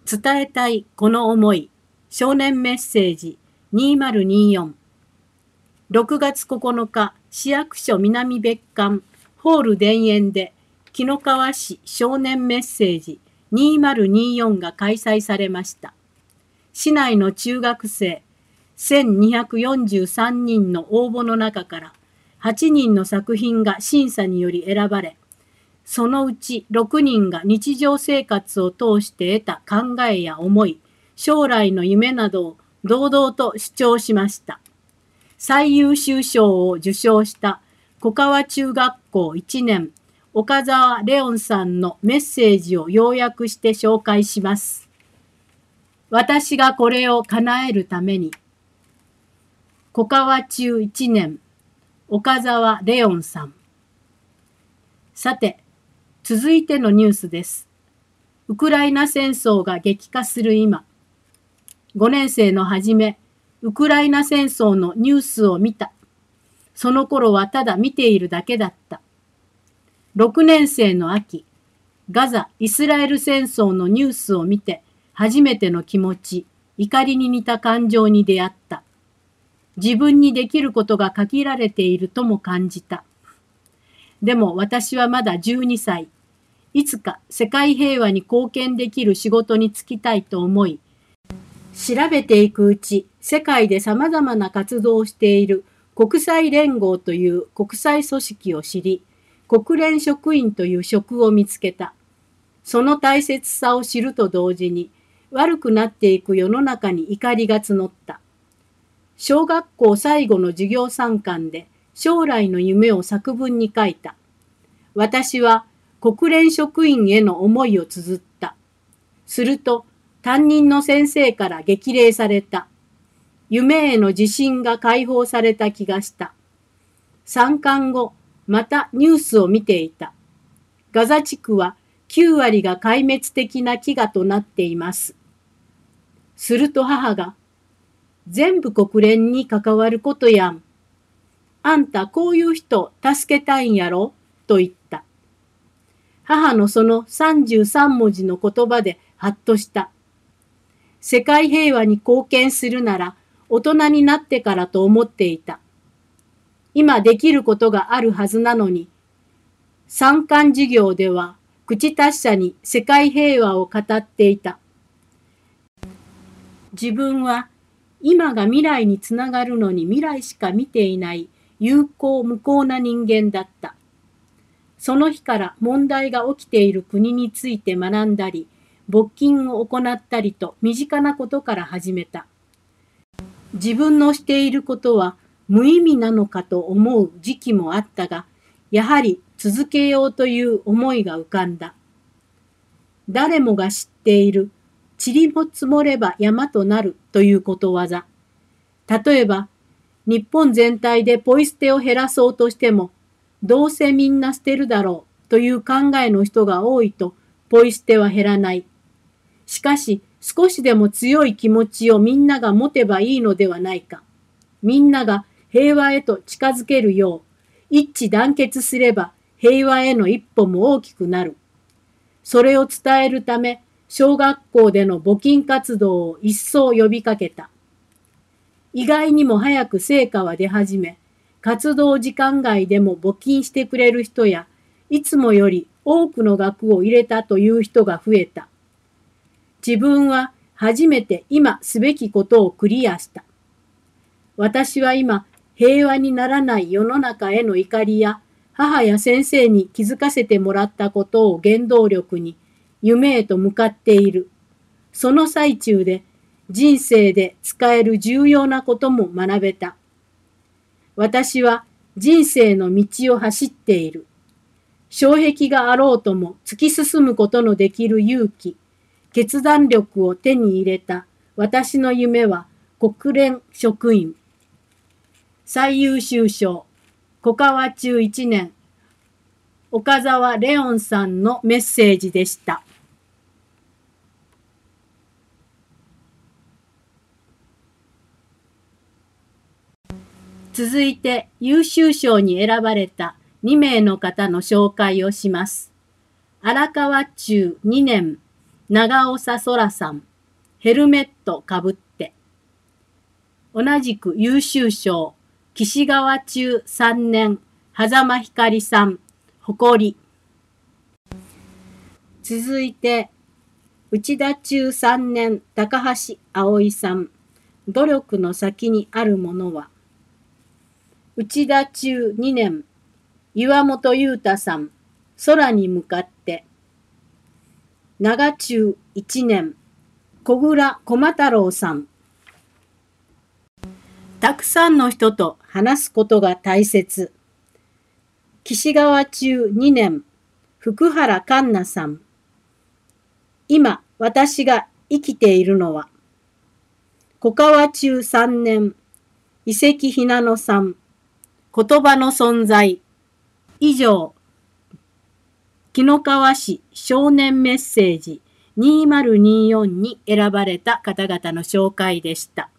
伝えたいこの思い、少年メッセージ2024。6月9日、市役所南別館ホール田園で、紀の川市少年メッセージ2024が開催されました。市内の中学生1243人の応募の中から8人の作品が審査により選ばれ、そのうち6人が日常生活を通して得た考えや思い、将来の夢などを堂々と主張しました。最優秀賞を受賞した小川中学校1年岡澤レオンさんのメッセージを要約して紹介します。私がこれを叶えるために。小川中1年岡澤レオンさん。さて、続いてのニュースです。ウクライナ戦争が激化する今、5年生の初め、ウクライナ戦争のニュースを見た。その頃はただ見ているだけだった。6年生の秋、ガザ・イスラエル戦争のニュースを見て、初めての気持ち、怒りに似た感情に出会った。自分にできることが限られているとも感じた。でも私はまだ12歳。いつか世界平和に貢献できる仕事に就きたいと思い、調べていくうち、世界で様々な活動をしている国際連合という国際組織を知り、国連職員という職を見つけた。その大切さを知ると同時に、悪くなっていく世の中に怒りが募った。小学校最後の授業参観で将来の夢を作文に書いた。私は国連職員への思いを綴った。すると担任の先生から激励された。夢への自信が解放された気がした。参観後、またニュースを見ていた。ガザ地区は9割が壊滅的な飢餓となっています。すると母が、全部国連に関わることやん。あんたこういう人助けたいんやろと言った。母のその33文字の言葉でハッとした。世界平和に貢献するなら大人になってからと思っていた。今できることがあるはずなのに、参観授業では口達者に世界平和を語っていた。自分は今が未来につながるのに未来しか見ていない有効無効な人間だった。その日から問題が起きている国について学んだり、募金を行ったりと身近なことから始めた。自分のしていることは無意味なのかと思う時期もあったが、やはり続けようという思いが浮かんだ。誰もが知っている、塵も積もれば山となるということわざ。例えば、日本全体でポイ捨てを減らそうとしても、どうせみんな捨てるだろうという考えの人が多いと、ポイ捨ては減らない。しかし、少しでも強い気持ちをみんなが持てばいいのではないか。みんなが平和へと近づけるよう、一致団結すれば平和への一歩も大きくなる。それを伝えるため、小学校での募金活動を一層呼びかけた。意外にも早く成果は出始め、活動時間外でも募金してくれる人や、いつもより多くの額を入れたという人が増えた。自分は初めて今すべきことをクリアした。私は今、平和にならない世の中への怒りや、母や先生に気づかせてもらったことを原動力に、夢へと向かっている。その最中で、人生で使える重要なことも学べた。私は人生の道を走っている。障壁があろうとも突き進むことのできる勇気、決断力を手に入れた私の夢は国連職員。最優秀賞、小川中1年、岡澤レオンさんのメッセージでした。続いて優秀賞に選ばれた2名の方の紹介をします。荒川中2年長尾さそらさん、ヘルメットかぶって。同じく優秀賞、岸川中3年、狭間ひかりさん、誇り。続いて、内田中3年、高橋葵さん、努力の先にあるものは。内田中2年、岩本裕太さん、空に向かって。長中1年、小倉駒太郎さん。たくさんの人と話すことが大切。岸川中2年、福原環奈さん。今、私が生きているのは。小川中3年、遺跡ひなのさん。言葉の存在。以上、紀の川市少年メッセージ2024に選ばれた方々の紹介でした。